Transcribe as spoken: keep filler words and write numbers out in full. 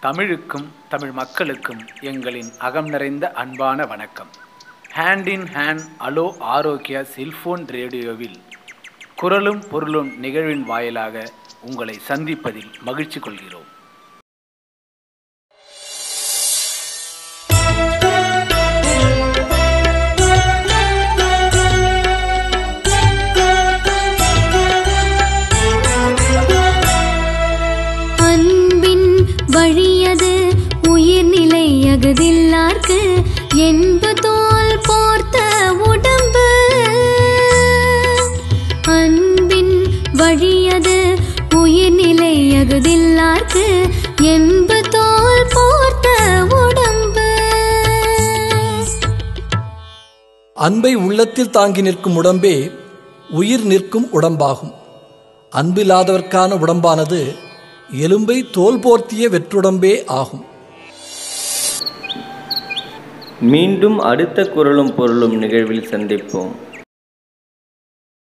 தமிழுக்கும் தமிழ் மக்களுக்கும் எங்களின் அகம் நிறைந்த அன்பான வணக்கம். Hand in hand hello Arogya cellphone ரேடியோவில் குரலும் பொருளும் நிகழ்வின் வாயிலாக உங்களை சந்திப்பதில் மகிழ்ச்சி கொள்கிறோம். வழியது உயிர்நிலை அகதில்லார்க்கு என்பதோல் போர்த்த உடம்பு. அன்பின் வழியது உயிர்நிலை அகதில்லார்க்கு என்பதோல் போர்த்த உடம்பு. அன்பை உள்ளத்தில் தாங்கி நிற்கும் உடம்பே உயிர் நிற்கும் உடம்பாகும். அன்பில்லாதவர்க்கான உடம்பானது எலும்பை தோல் போர்த்திய வெற்றுடம்பே ஆகும். மீண்டும் அடுத்த குரலும் பொருளும் நிகழ்வில் சந்திப்போம்.